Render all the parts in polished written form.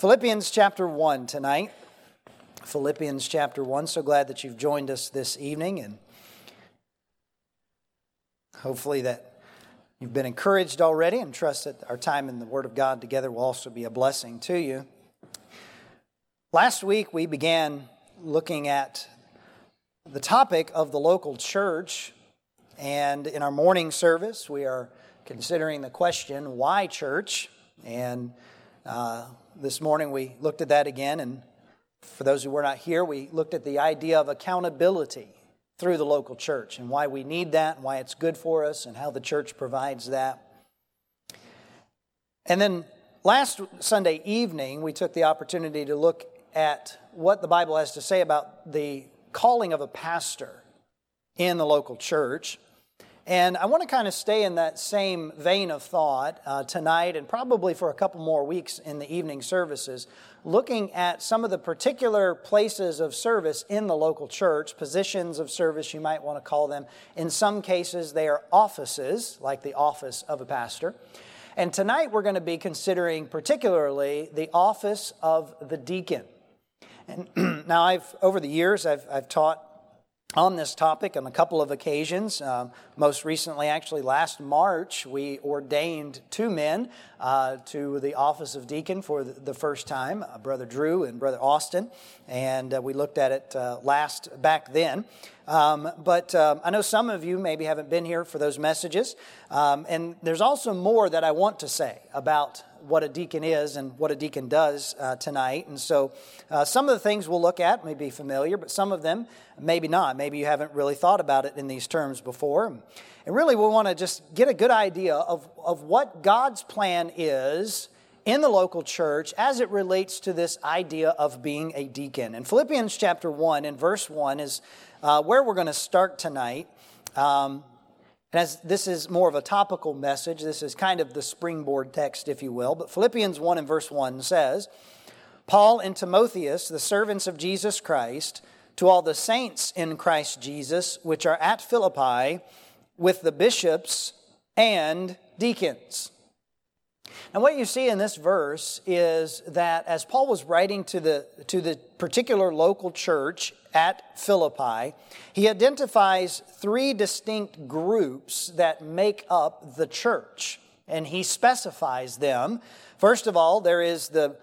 Philippians chapter 1 tonight. Philippians chapter 1. So glad that you've joined us this evening, and hopefully that you've been encouraged already, and trust that our time in the Word of God together will also be a blessing to you. Last week we began looking at the topic of the local church, and in our morning service we are considering the question, why church? And this morning we looked at that again, and for those who were not here, we looked at the idea of accountability through the local church and why we need that and why it's good for us and how the church provides that. And then last Sunday evening, we took the opportunity to look at what the Bible has to say about the calling of a pastor in the local church. And I want to kind of stay in that same vein of thought tonight and probably for a couple more weeks in the evening services, looking at some of the particular places of service in the local church, positions of service you might want to call them. In some cases they are offices, like the office of a pastor. And tonight we're going to be considering particularly the office of the deacon. And now over the years I've taught on this topic on a couple of occasions. Most recently, actually last March, we ordained two men to the office of deacon for the first time, Brother Drew and Brother Austin, and we looked at it back then. But I know some of you maybe haven't been here for those messages, and there's also more that I want to say about what a deacon is and what a deacon does tonight. And so some of the things we'll look at may be familiar, but some of them maybe not. Maybe you haven't really thought about it in these terms before. And really we want to just get a good idea of what God's plan is in the local church as it relates to this idea of being a deacon. And Philippians chapter 1 and verse 1 is where we're going to start tonight. And as this is more of a topical message, this is kind of the springboard text, if you will. But Philippians 1 and verse 1 says, Paul and Timotheus, the servants of Jesus Christ, to all the saints in Christ Jesus, which are at Philippi, with the bishops and deacons. And what you see in this verse is that as Paul was writing to the particular local church at Philippi, he identifies three distinct groups that make up the church, and he specifies them. First of all, there is the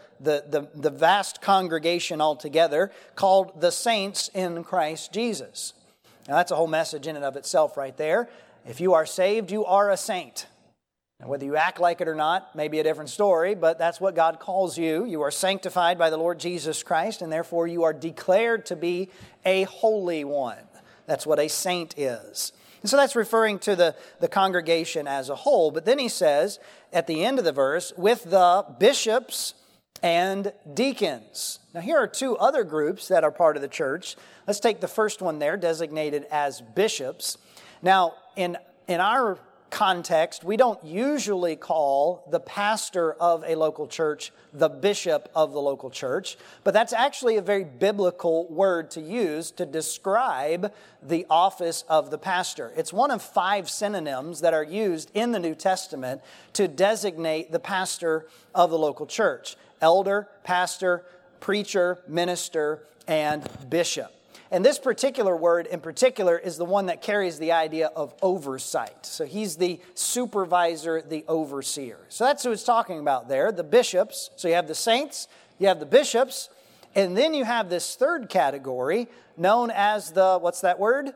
vast congregation altogether called the saints in Christ Jesus. Now that's a whole message in and of itself right there. If you are saved, you are a saint. Now, whether you act like it or not may be a different story, but that's what God calls you. You are sanctified by the Lord Jesus Christ, and therefore you are declared to be a holy one. That's what a saint is. And so that's referring to the congregation as a whole. But then he says, at the end of the verse, with the bishops and deacons. Now here are two other groups that are part of the church. Let's take the first one there, designated as bishops. Now, in our context, we don't usually call the pastor of a local church the bishop of the local church, but that's actually a very biblical word to use to describe the office of the pastor. It's one of 5 synonyms that are used in the New Testament to designate the pastor of the local church: elder, pastor, preacher, minister, and bishop. And this particular word in particular is the one that carries the idea of oversight. So he's the supervisor, the overseer. So that's who it's talking about there, the bishops. So you have the saints, you have the bishops, and then you have this third category known as the, what's that word?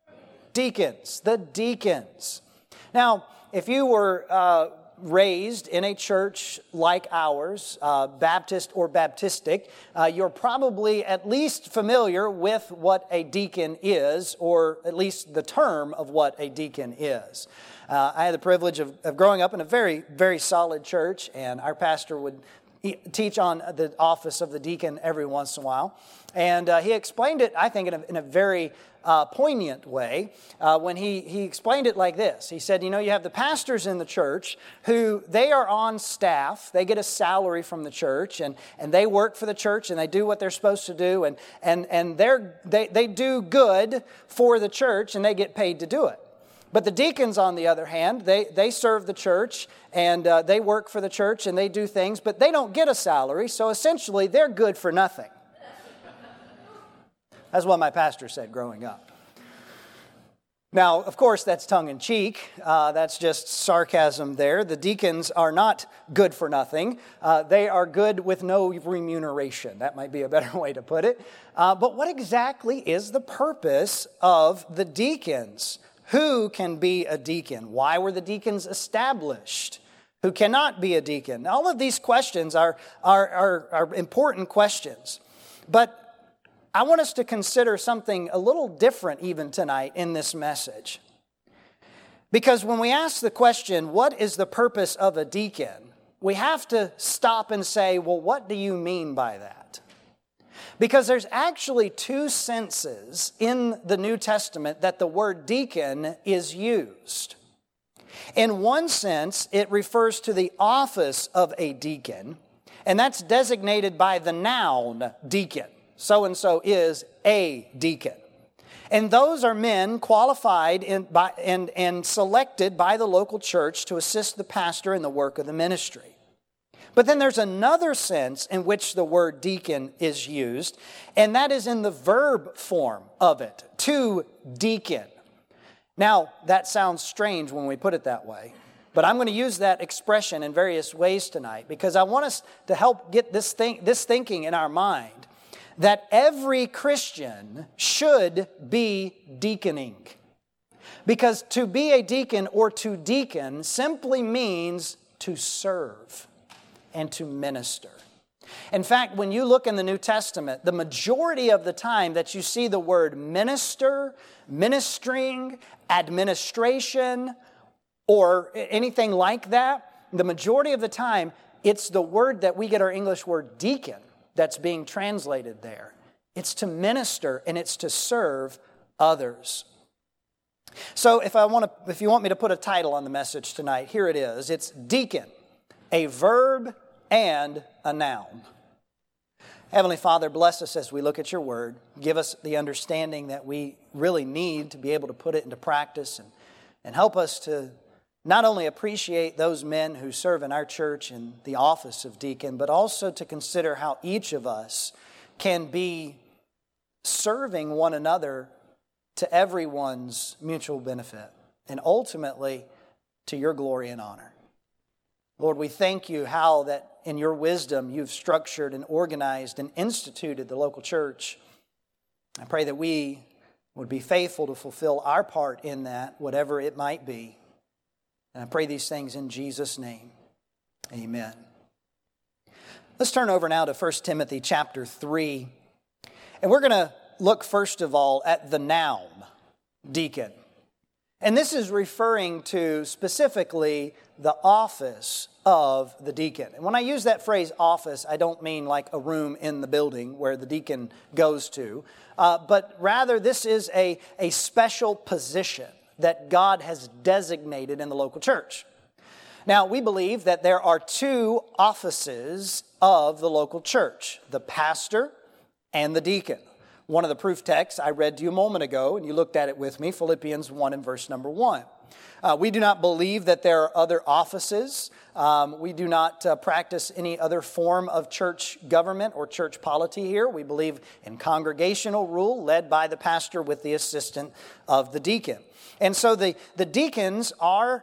Deacons. The deacons. Now, if you were raised in a church like ours, Baptist or Baptistic, you're probably at least familiar with what a deacon is, or at least the term of what a deacon is. I had the privilege of growing up in a very, very solid church, and our pastor would teach on the office of the deacon every once in a while. And he explained it, I think, in a very poignant way when he explained it like this. He said, you know, you have the pastors in the church who they are on staff. They get a salary from the church, and they work for the church, and they do what they're supposed to do, and they do good for the church, and they get paid to do it. But the deacons, on the other hand, they serve the church, and they work for the church, and they do things, but they don't get a salary, so essentially they're good for nothing. That's what my pastor said growing up. Now, of course, that's tongue-in-cheek. That's just sarcasm there. The deacons are not good for nothing. They are good with no remuneration. That might be a better way to put it. But what exactly is the purpose of the deacons? Who can be a deacon? Why were the deacons established? Who cannot be a deacon? All of these questions are important questions. But I want us to consider something a little different even tonight in this message. Because when we ask the question, what is the purpose of a deacon? We have to stop and say, well, what do you mean by that? Because there's actually two senses in the New Testament that the word deacon is used. In one sense, it refers to the office of a deacon, and that's designated by the noun deacon. So-and-so is a deacon. And those are men qualified and selected by the local church to assist the pastor in the work of the ministry. But then there's another sense in which the word deacon is used, and that is in the verb form of it, to deacon. Now, that sounds strange when we put it that way, but I'm going to use that expression in various ways tonight because I want us to help get this thinking in our mind. That every Christian should be deaconing. Because to be a deacon or to deacon simply means to serve and to minister. In fact, when you look in the New Testament, the majority of the time that you see the word minister, ministering, administration, or anything like that, the majority of the time, it's the word that we get our English word deacon that's being translated there. It's to minister and it's to serve others. So if you want me to put a title on the message tonight, here it is. It's deacon, a verb and a noun. Heavenly Father, bless us as we look at your word. Give us the understanding that we really need to be able to put it into practice and help us to not only appreciate those men who serve in our church in the office of deacon, but also to consider how each of us can be serving one another to everyone's mutual benefit and ultimately to your glory and honor. Lord, we thank you how that in your wisdom you've structured and organized and instituted the local church. I pray that we would be faithful to fulfill our part in that, whatever it might be. And I pray these things in Jesus' name. Amen. Let's turn over now to 1 Timothy chapter 3. And we're going to look first of all at the noun, deacon. And this is referring to specifically the office of the deacon. And when I use that phrase office, I don't mean like a room in the building where the deacon goes to. But rather this is a special position that God has designated in the local church. Now, we believe that there are two offices of the local church, the pastor and the deacon. One of the proof texts I read to you a moment ago, and you looked at it with me, Philippians 1 and verse number 1. We do not believe that there are other offices. We do not practice any other form of church government or church polity here. We believe in congregational rule led by the pastor with the assistant of the deacon. And so the deacons are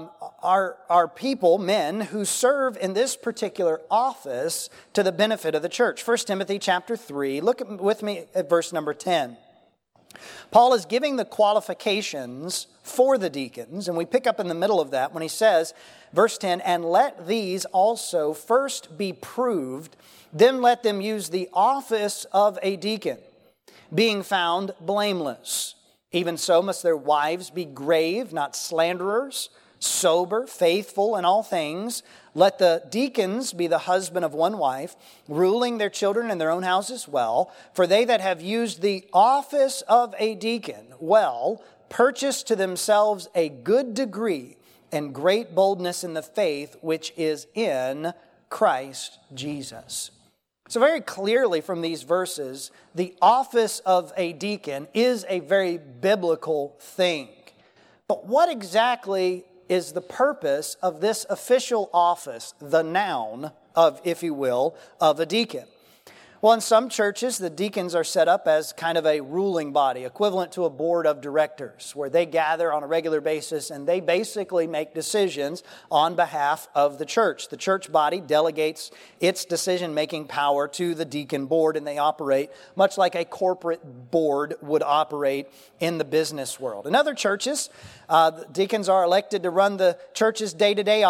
people, men, who serve in this particular office to the benefit of the church. 1 Timothy chapter 3, look with me at verse number 10. Paul is giving the qualifications for the deacons, and we pick up in the middle of that when he says, verse 10, and let these also first be proved, then let them use the office of a deacon, being found blameless. Even so must their wives be grave, not slanderers, sober, faithful in all things. Let the deacons be the husband of one wife, ruling their children in their own houses well. For they that have used the office of a deacon well, purchase to themselves a good degree and great boldness in the faith which is in Christ Jesus. So very clearly from these verses, the office of a deacon is a very biblical thing. But what exactly is the purpose of this official office, the noun of, if you will, of a deacon? Well, in some churches, the deacons are set up as kind of a ruling body, equivalent to a board of directors, where they gather on a regular basis and they basically make decisions on behalf of the church. The church body delegates its decision-making power to the deacon board, and they operate much like a corporate board would operate in the business world. In other churches, the deacons are elected to run the church's day-to-day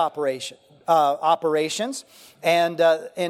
operations. And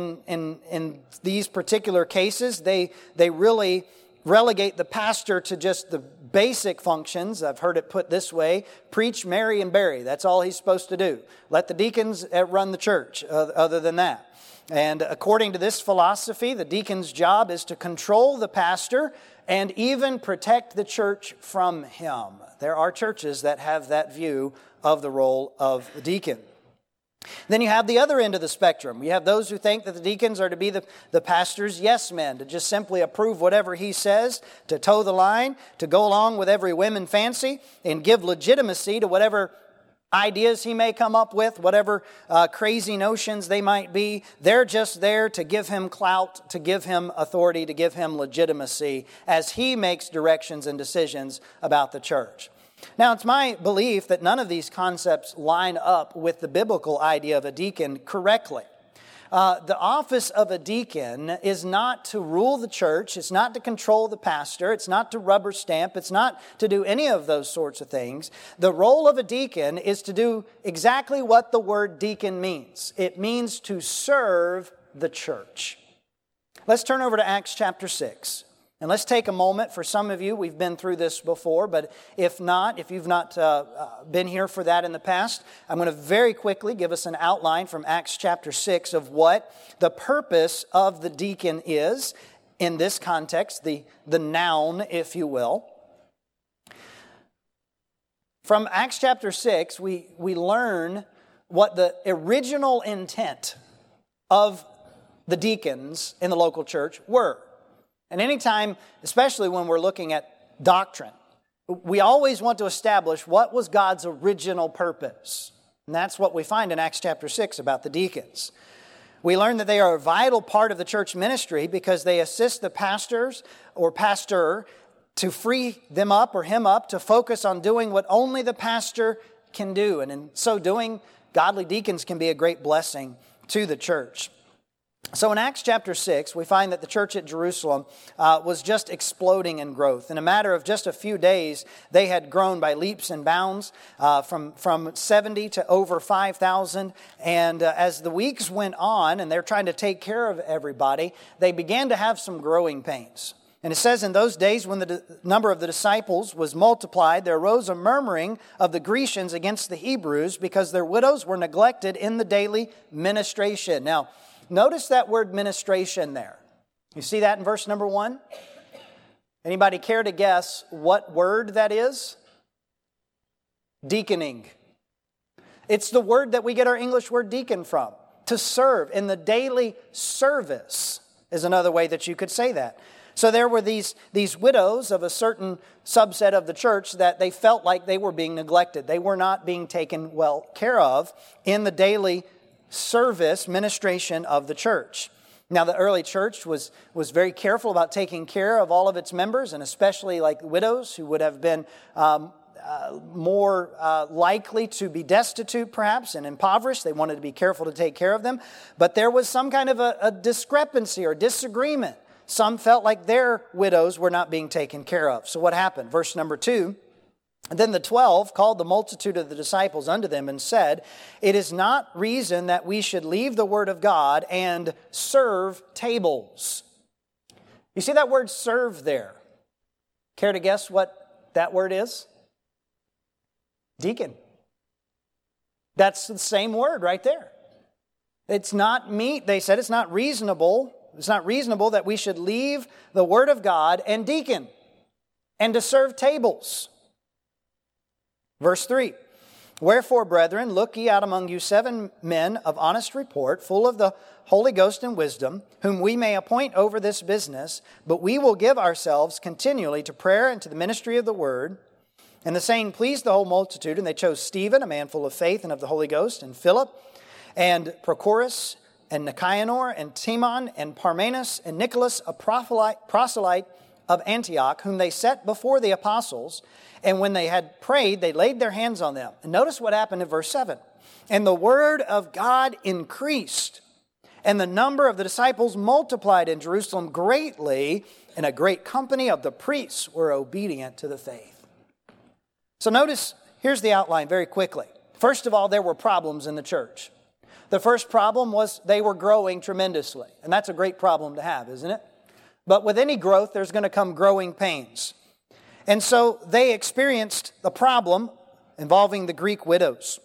in these particular cases, they really relegate the pastor to just the basic functions. I've heard it put this way: preach, marry, and bury. That's all he's supposed to do. Let the deacons run the church other than that. And according to this philosophy, the deacon's job is to control the pastor and even protect the church from him. There are churches that have that view of the role of the deacon. Then you have the other end of the spectrum. You have those who think that the deacons are to be the pastor's yes men, to just simply approve whatever he says, to toe the line, to go along with every whim and fancy, and give legitimacy to whatever ideas he may come up with, whatever crazy notions they might be. They're just there to give him clout, to give him authority, to give him legitimacy as he makes directions and decisions about the church. Now, it's my belief that none of these concepts line up with the biblical idea of a deacon correctly. The office of a deacon is not to rule the church. It's not to control the pastor. It's not to rubber stamp. It's not to do any of those sorts of things. The role of a deacon is to do exactly what the word deacon means. It means to serve the church. Let's turn over to Acts chapter 6. And let's take a moment. For some of you, we've been through this before, but if you've not been here for that in the past, I'm going to very quickly give us an outline from Acts chapter 6 of what the purpose of the deacon is in this context, the noun, if you will. From Acts chapter 6, we learn what the original intent of the deacons in the local church were. And anytime, especially when we're looking at doctrine, we always want to establish what was God's original purpose. And that's what we find in Acts chapter 6 about the deacons. We learn that they are a vital part of the church ministry because they assist the pastors or pastor to free them up or him up to focus on doing what only the pastor can do. And in so doing, godly deacons can be a great blessing to the church. So in Acts chapter 6, we find that the church at Jerusalem was just exploding in growth. In a matter of just a few days, they had grown by leaps and bounds from 70 to over 5,000. And as the weeks went on and they're trying to take care of everybody, they began to have some growing pains. And it says, in those days when the number of the disciples was multiplied, there arose a murmuring of the Grecians against the Hebrews because their widows were neglected in the daily ministration. Now, notice that word ministration there. You see that in verse number 1? Anybody care to guess what word that is? Deaconing. It's the word that we get our English word deacon from. To serve in the daily service is another way that you could say that. So there were these widows of a certain subset of the church that they felt like they were being neglected. They were not being taken well care of in the daily service, ministration of the church. Now, the early church was very careful about taking care of all of its members, and especially like widows who would have been more likely to be destitute, perhaps, and impoverished. They wanted to be careful to take care of them. But there was some kind of a discrepancy or disagreement. Some felt like their widows were not being taken care of. So what happened? Verse number 2. Then the 12 called the multitude of the disciples unto them and said, "It is not reason that we should leave the word of God and serve tables." You see that word serve there? Care to guess what that word is? Deacon. That's the same word right there. It's not meet. They said it's not reasonable. It's not reasonable that we should leave the word of God and deacon and to serve tables. Verse 3, "Wherefore, brethren, look ye out among you 7 men of honest report, full of the Holy Ghost and wisdom, whom we may appoint over this business, but we will give ourselves continually to prayer and to the ministry of the word. And the saying pleased the whole multitude, and they chose Stephen, a man full of faith and of the Holy Ghost, and Philip, and Prochorus, and Nicanor, and Timon, and Parmenas, and Nicholas, a proselyte of Antioch, whom they set before the apostles. And when they had prayed, they laid their hands on them. And notice what happened in verse 7. And the word of God increased, and the number of the disciples multiplied in Jerusalem greatly, and a great company of the priests were obedient to the faith. So notice, here's the outline very quickly. First of all, there were problems in the church. The first problem was they were growing tremendously. And that's a great problem to have, isn't it? But with any growth, there's going to come growing pains. And so they experienced the problem involving the Greek widows.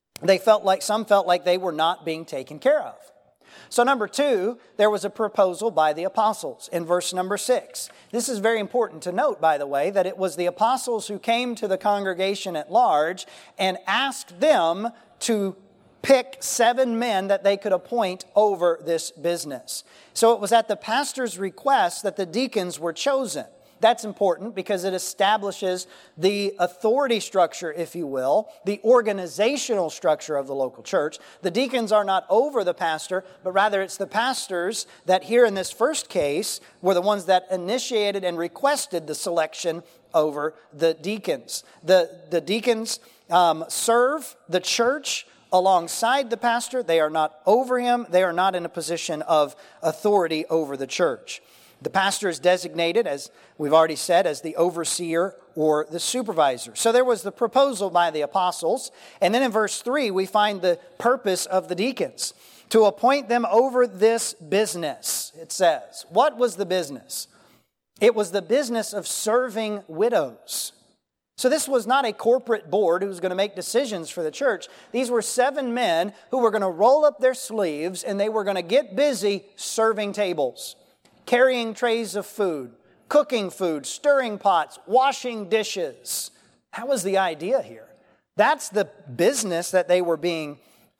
Some felt like they were not being taken care of. So number 2, there was a proposal by the apostles in verse number 6. This is very important to note, by the way, that it was the apostles who came to the congregation at large and asked them to pick 7 men that they could appoint over this business. So it was at the pastor's request that the deacons were chosen. That's important because it establishes the authority structure, if you will, the organizational structure of the local church. The deacons are not over the pastor, but rather it's the pastors that here in this first case were the ones that initiated and requested the selection over the deacons. The deacons serve the church alongside the pastor. They are not over him. They are not in a position of authority over the church. The pastor is designated, as we've already said, as the overseer or the supervisor. So there was the proposal by the apostles. And then in verse 3, we find the purpose of the deacons. To appoint them over this business, it says. What was the business? It was the business of serving widows. So this was not a corporate board who was going to make decisions for the church. These were 7 men who were going to roll up their sleeves and they were going to get busy serving tables, carrying trays of food, cooking food, stirring pots, washing dishes. That was the idea here. That's the business that they were being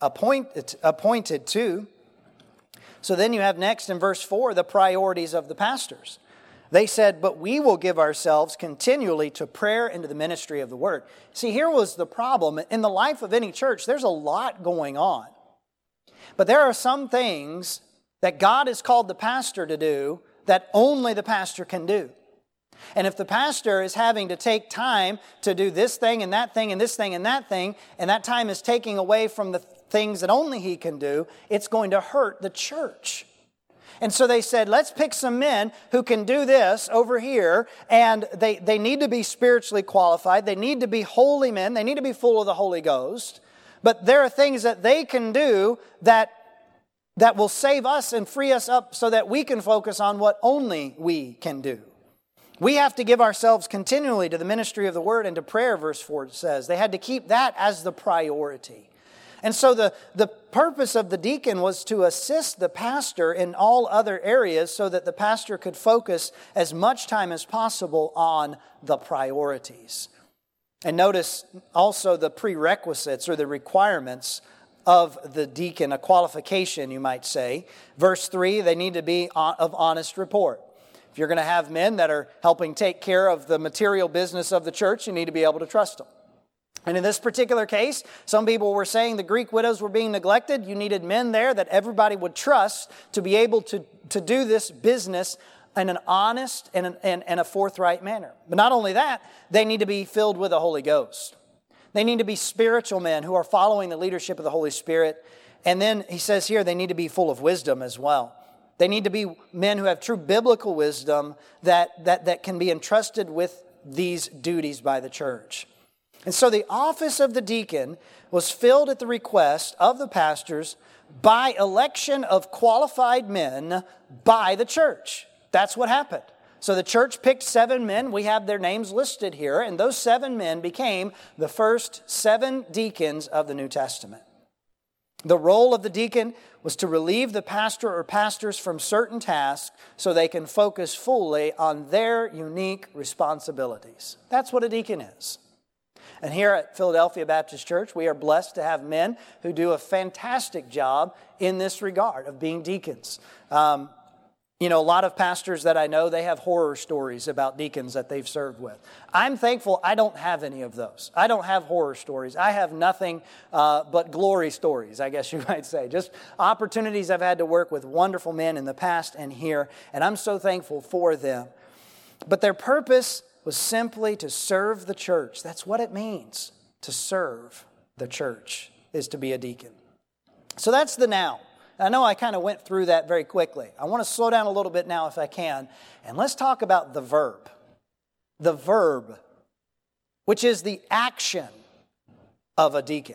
appointed to. So then you have next in verse 4 the priorities of the pastors. They said, but we will give ourselves continually to prayer and to the ministry of the word. See, here was the problem. In the life of any church, there's a lot going on. But there are some things that God has called the pastor to do that only the pastor can do. And if the pastor is having to take time to do this thing and that thing and this thing and that thing, and that time is taking away from the things that only he can do, it's going to hurt the church. And so they said, let's pick some men who can do this over here, and they need to be spiritually qualified. They need to be holy men. They need to be full of the Holy Ghost. But there are things that they can do that will save us and free us up so that we can focus on what only we can do. We have to give ourselves continually to the ministry of the word and to prayer, verse 4 says. They had to keep that as the priority. And so the purpose of the deacon was to assist the pastor in all other areas so that the pastor could focus as much time as possible on the priorities. And notice also the prerequisites or the requirements of the deacon, a qualification, you might say. Verse 3, they need to be of honest report. If you're going to have men that are helping take care of the material business of the church, you need to be able to trust them. And in this particular case, some people were saying the Greek widows were being neglected. You needed men there that everybody would trust to be able to do this business in an honest and a forthright manner. But not only that, they need to be filled with the Holy Ghost. They need to be spiritual men who are following the leadership of the Holy Spirit. And then he says here they need to be full of wisdom as well. They need to be men who have true biblical wisdom that can be entrusted with these duties by the church. And so the office of the deacon was filled at the request of the pastors by election of qualified men by the church. That's what happened. So the church picked 7 men. We have their names listed here. And those 7 men became the first 7 deacons of the New Testament. The role of the deacon was to relieve the pastor or pastors from certain tasks so they can focus fully on their unique responsibilities. That's what a deacon is. And here at Philadelphia Baptist Church, we are blessed to have men who do a fantastic job in this regard of being deacons. You know, a lot of pastors that I know, they have horror stories about deacons that they've served with. I'm thankful I don't have any of those. I don't have horror stories. I have nothing but glory stories, I guess you might say. Just opportunities I've had to work with wonderful men in the past and here, and I'm so thankful for them. But their purpose was simply to serve the church. That's what it means, to serve the church, is to be a deacon. So that's the now. I know I kind of went through that very quickly. I want to slow down a little bit now if I can. And let's talk about the verb. The verb, which is the action of a deacon.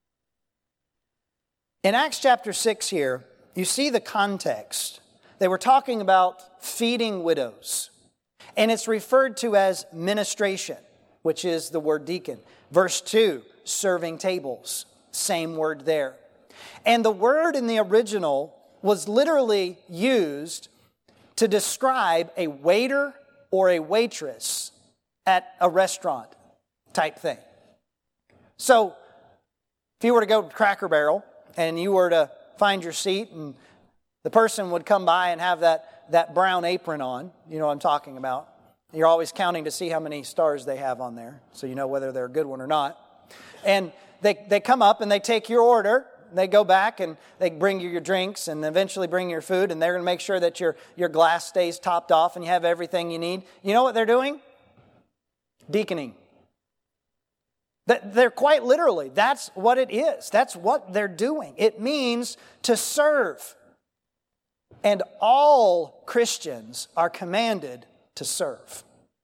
In Acts chapter 6 here, you see the context. They were talking about feeding widows. And it's referred to as ministration, which is the word deacon. Verse 2, serving tables. Same word there. And the word in the original was literally used to describe a waiter or a waitress at a restaurant type thing. So, if you were to go to Cracker Barrel and you were to find your seat and the person would come by and have that brown apron on, you know what I'm talking about. You're always counting to see how many stars they have on there, so you know whether they're a good one or not. And they come up and they take your order. They go back and they bring you your drinks and eventually bring your food, and they're going to make sure that your glass stays topped off and you have everything you need. You know what they're doing? Deaconing. They're quite literally, that's what it is. That's what they're doing. It means to serve. And all Christians are commanded to serve.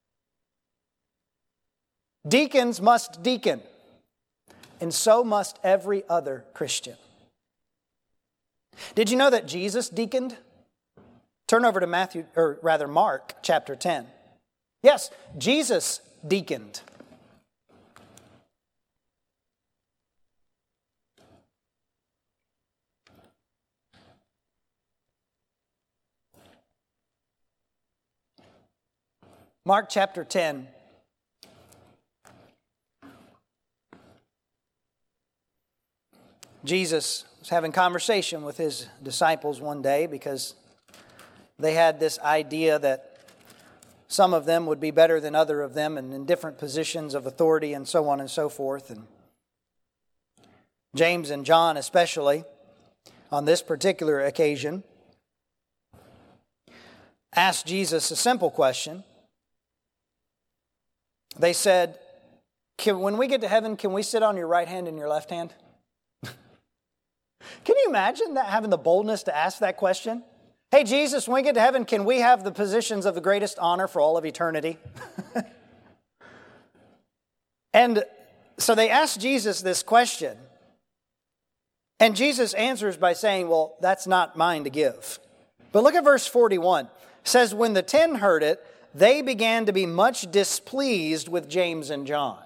Deacons must deacon. And so must every other Christian. Did you know that Jesus deaconed? Turn over to Mark chapter 10. Yes, Jesus deaconed. Mark chapter 10. Jesus was having conversation with his disciples one day because they had this idea that some of them would be better than other of them and in different positions of authority and so on and so forth. And James and John especially, on this particular occasion, asked Jesus a simple question. They said, when we get to heaven, can we sit on your right hand and your left hand? Can you imagine that, having the boldness to ask that question? Hey, Jesus, when we get to heaven, can we have the positions of the greatest honor for all of eternity? And so they asked Jesus this question. And Jesus answers by saying, well, that's not mine to give. But look at verse 41. It says, when the 10 heard it, they began to be much displeased with James and John.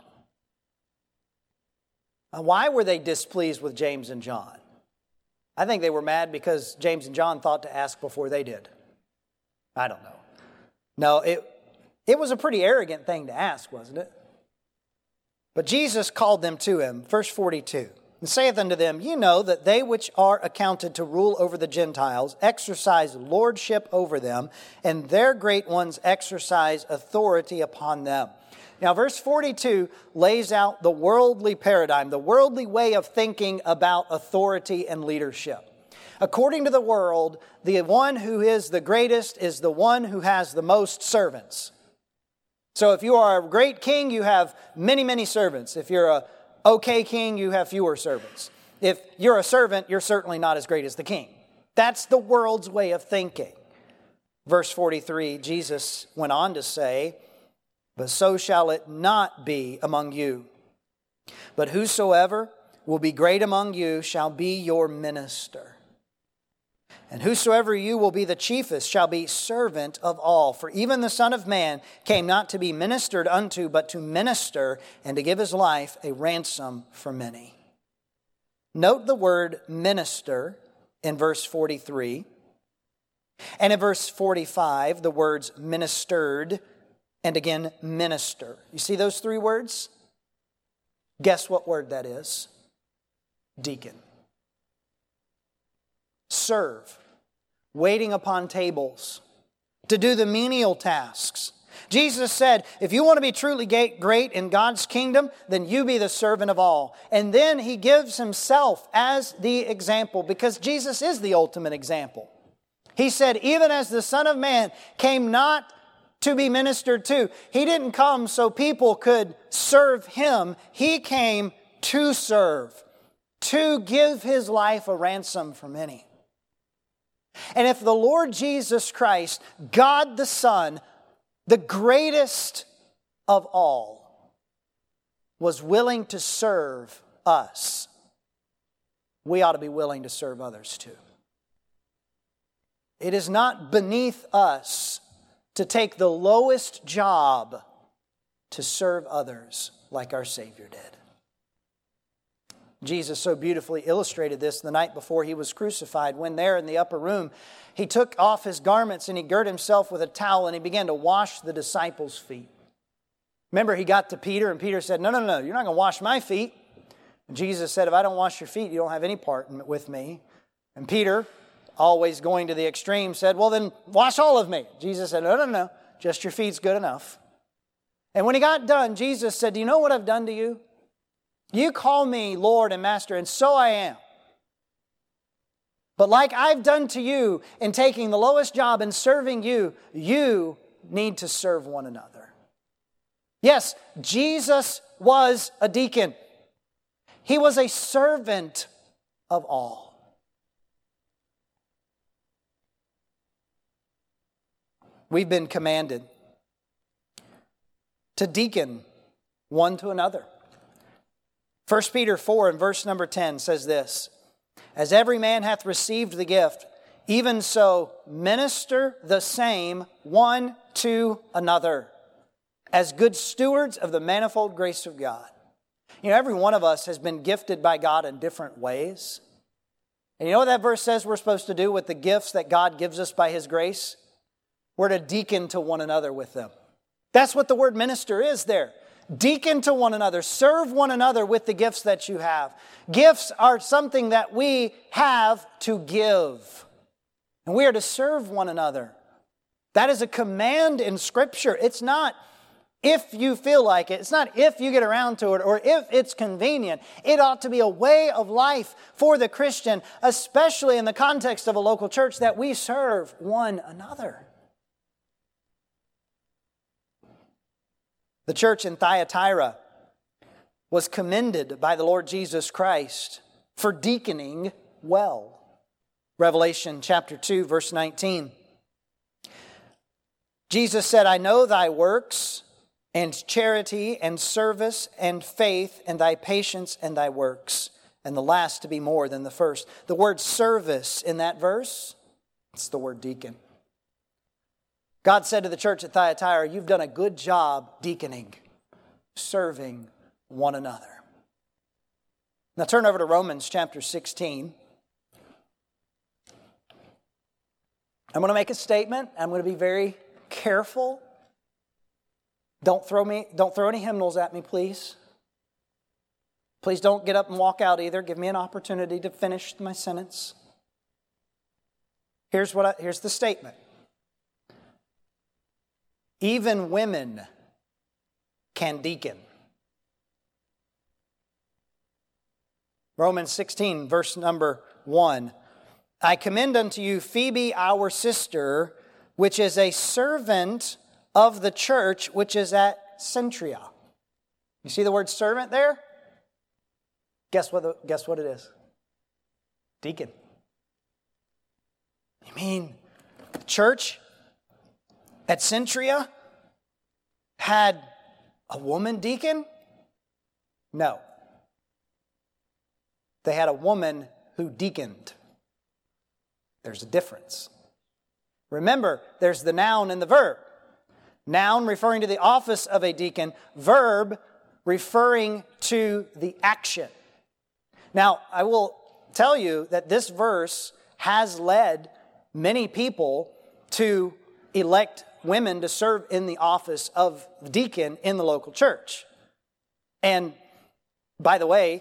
Now, why were they displeased with James and John? I think they were mad because James and John thought to ask before they did. I don't know. No, it was a pretty arrogant thing to ask, wasn't it? But Jesus called them to him, verse 42, and saith unto them, ye know that they which are accounted to rule over the Gentiles exercise lordship over them, and their great ones exercise authority upon them. Now, verse 42 lays out the worldly paradigm, the worldly way of thinking about authority and leadership. According to the world, the one who is the greatest is the one who has the most servants. So if you are a great king, you have many, many servants. If you're a okay king, you have fewer servants. If you're a servant, you're certainly not as great as the king. That's the world's way of thinking. Verse 43, Jesus went on to say, but so shall it not be among you. But whosoever will be great among you shall be your minister. And whosoever you will be the chiefest shall be servant of all. For even the Son of Man came not to be ministered unto, but to minister and to give his life a ransom for many. Note the word minister in verse 43. And in verse 45, the words ministered and again, minister. You see those three words? Guess what word that is? Deacon. Serve. waiting upon tables, to do the menial tasks. Jesus said, if you want to be truly great in God's kingdom, then you be the servant of all. And then He gives Himself as the example, because Jesus is the ultimate example. He said, even as the Son of Man came not to be ministered to. He didn't come so people could serve Him. He came to serve, to give His life a ransom for many. And if the Lord Jesus Christ, God the Son, the greatest of all, was willing to serve us, we ought to be willing to serve others too. It is not beneath us to take the lowest job to serve others like our Savior did. Jesus so beautifully illustrated this the night before He was crucified, when there in the upper room, He took off His garments and He girded Himself with a towel and He began to wash the disciples' feet. Remember, He got to Peter and Peter said, no, you're not going to wash my feet. And Jesus said, if I don't wash your feet, you don't have any part with me. And Peter, always going to the extreme, said, well then wash all of me. Jesus said, no, just your feet's good enough. And when He got done, Jesus said, do you know what I've done to you? You call me Lord and Master, and so I am. But like I've done to you in taking the lowest job and serving you, you need to serve one another. Yes, Jesus was a deacon. He was a servant of all. We've been commanded to deacon one to another. 1 Peter 4 and verse number 10 says this, as every man hath received the gift, even so minister the same one to another, as good stewards of the manifold grace of God. You know, every one of us has been gifted by God in different ways. And you know what that verse says we're supposed to do with the gifts that God gives us by His grace? We're to deacon to one another with them. That's what the word minister is there. Deacon to one another. Serve one another with the gifts that you have. Gifts are something that we have to give. And we are to serve one another. That is a command in Scripture. It's not if you feel like it. It's not if you get around to it or if it's convenient. It ought to be a way of life for the Christian, especially in the context of a local church, that we serve one another. The church in Thyatira was commended by the Lord Jesus Christ for deaconing well. Revelation chapter 2, verse 19. Jesus said, I know thy works and charity and service and faith and thy patience and thy works, and the last to be more than the first. The word service in that verse, it's the word deacon. God said to the church at Thyatira, you've done a good job deaconing, serving one another. Now turn over to Romans chapter 16. I'm going to make a statement. I'm going to be very careful. Don't throw any hymnals at me, please. Please don't get up and walk out either. Give me an opportunity to finish my sentence. Here's the statement. Even women can deacon. Romans 16, verse number 1. I commend unto you Phoebe, our sister, which is a servant of the church, which is at Centria. You see the word servant there? Guess what it is? Deacon. You mean the church at Centria had a woman deacon? No. They had a woman who deaconed. There's a difference. Remember, there's the noun and the verb. Noun referring to the office of a deacon, verb referring to the action. Now, I will tell you that this verse has led many people to elect women to serve in the office of deacon in the local church. And by the way,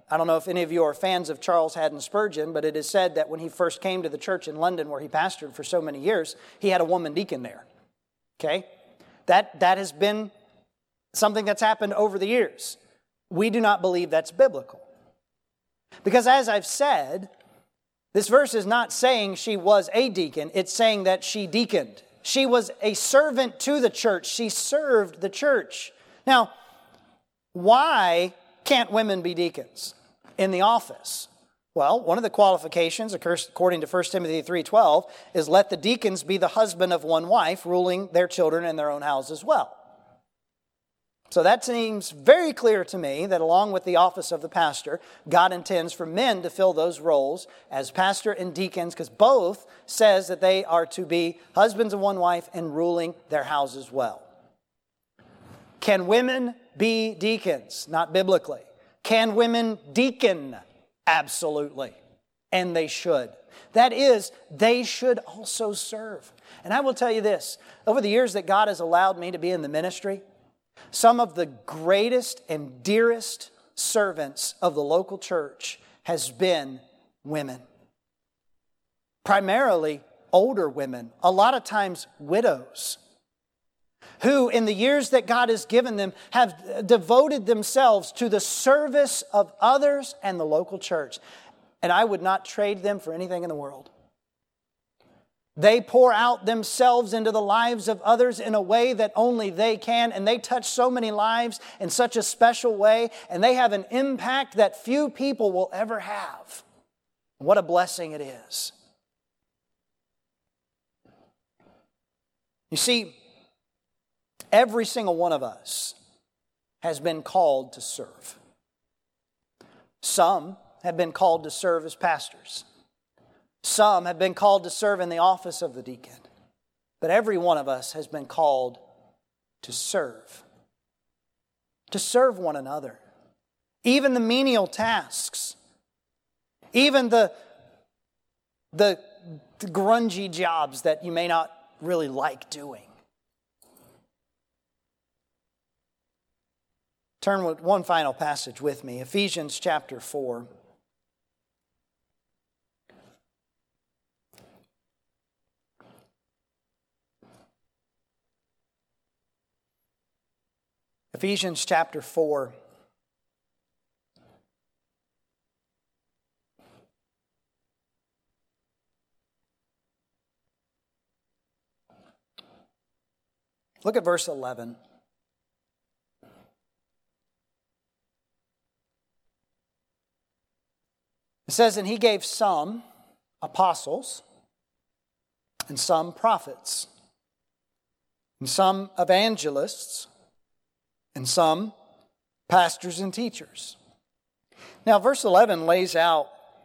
I don't know if any of you are fans of Charles Haddon Spurgeon, but it is said that when he first came to the church in London where he pastored for so many years, he had a woman deacon there. Okay? That has been something that's happened over the years. We do not believe that's biblical. Because as I've said, this verse is not saying she was a deacon. It's saying that she deaconed. She was a servant to the church. She served the church. Now, why can't women be deacons in the office? Well, one of the qualifications, according to 1 Timothy 3:12, is let the deacons be the husband of one wife, ruling their children in their own house as well. So that seems very clear to me that along with the office of the pastor, God intends for men to fill those roles as pastor and deacons, because both says that they are to be husbands of one wife and ruling their houses well. Can women be deacons? Not biblically. Can women deacon? Absolutely. And they should. That is, they should also serve. And I will tell you this, over the years that God has allowed me to be in the ministry, some of the greatest and dearest servants of the local church has been women. Primarily older women, a lot of times widows, who in the years that God has given them have devoted themselves to the service of others and the local church. And I would not trade them for anything in the world. They pour out themselves into the lives of others in a way that only they can, and they touch so many lives in such a special way, and they have an impact that few people will ever have. What a blessing it is. You see, every single one of us has been called to serve. Some have been called to serve as pastors. Some have been called to serve in the office of the deacon. But every one of us has been called to serve. To serve one another. Even the menial tasks. Even the grungy jobs that you may not really like doing. Turn with one final passage with me. Ephesians chapter 4. Ephesians chapter 4. Look at verse 11. It says, and he gave some apostles, and some prophets, and some evangelists, and some pastors and teachers. Now, verse 11 lays out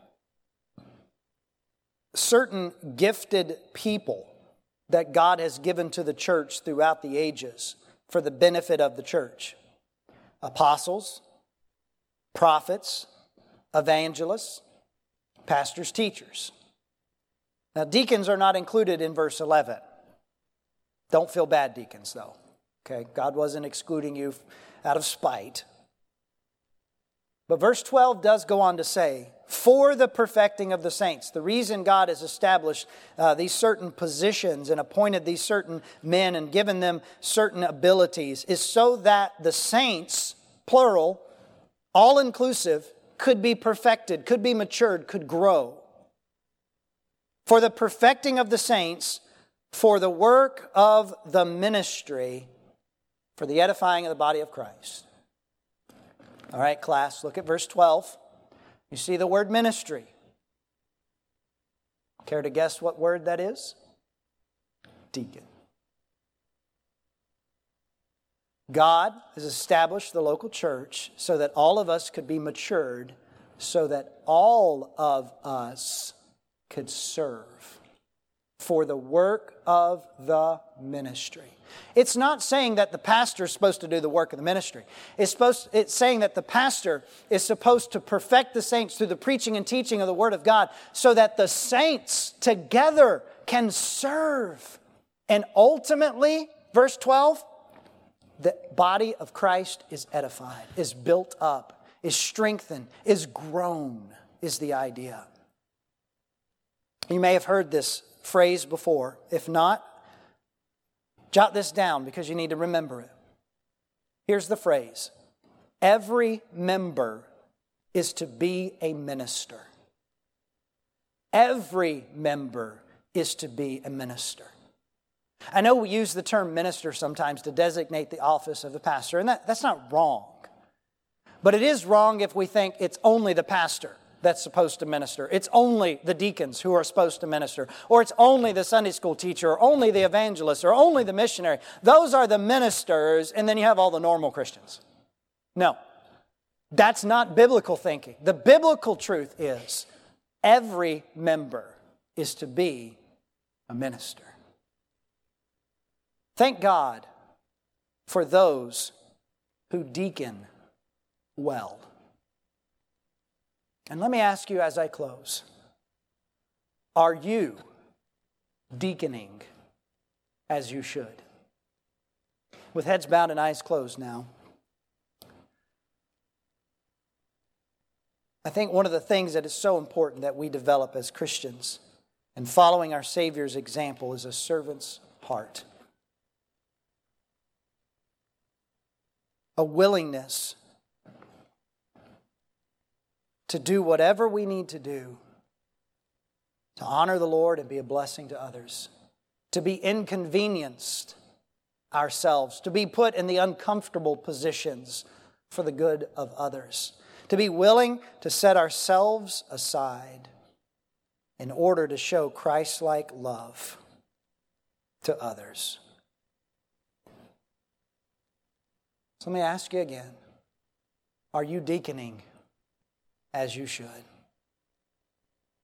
certain gifted people that God has given to the church throughout the ages for the benefit of the church. Apostles, prophets, evangelists, pastors, teachers. Now, deacons are not included in verse 11. Don't feel bad, deacons, though. Okay, God wasn't excluding you out of spite. But verse 12 does go on to say, for the perfecting of the saints. The reason God has established these certain positions and appointed these certain men and given them certain abilities is so that the saints, plural, all inclusive, could be perfected, could be matured, could grow. For the perfecting of the saints, for the work of the ministry, for the edifying of the body of Christ. All right, class, look at verse 12. You see the word ministry. Care to guess what word that is? Deacon. God has established the local church so that all of us could be matured, so that all of us could serve for the work of the ministry. It's not saying that the pastor is supposed to do the work of the ministry. It's saying that the pastor is supposed to perfect the saints through the preaching and teaching of the Word of God so that the saints together can serve. And ultimately, verse 12, the body of Christ is edified, is built up, is strengthened, is grown, is the idea. You may have heard this phrase before. If not, jot this down because you need to remember it. Here's the phrase. Every member is to be a minister. Every member is to be a minister. I know we use the term minister sometimes to designate the office of the pastor, and that's not wrong. But it is wrong if we think it's only the pastor that's supposed to minister. It's only the deacons who are supposed to minister. Or it's only the Sunday school teacher, or only the evangelist, or only the missionary. Those are the ministers, and then you have all the normal Christians. No, that's not biblical thinking. The biblical truth is every member is to be a minister. Thank God for those who deacon well. And let me ask you as I close, are you deaconing as you should? With heads bowed and eyes closed now, I think one of the things that is so important that we develop as Christians and following our Savior's example is a servant's heart. A willingness to do whatever we need to do to honor the Lord and be a blessing to others, to be inconvenienced ourselves, to be put in the uncomfortable positions for the good of others, to be willing to set ourselves aside in order to show Christ-like love to others. So let me ask you again, are you deaconing as you should?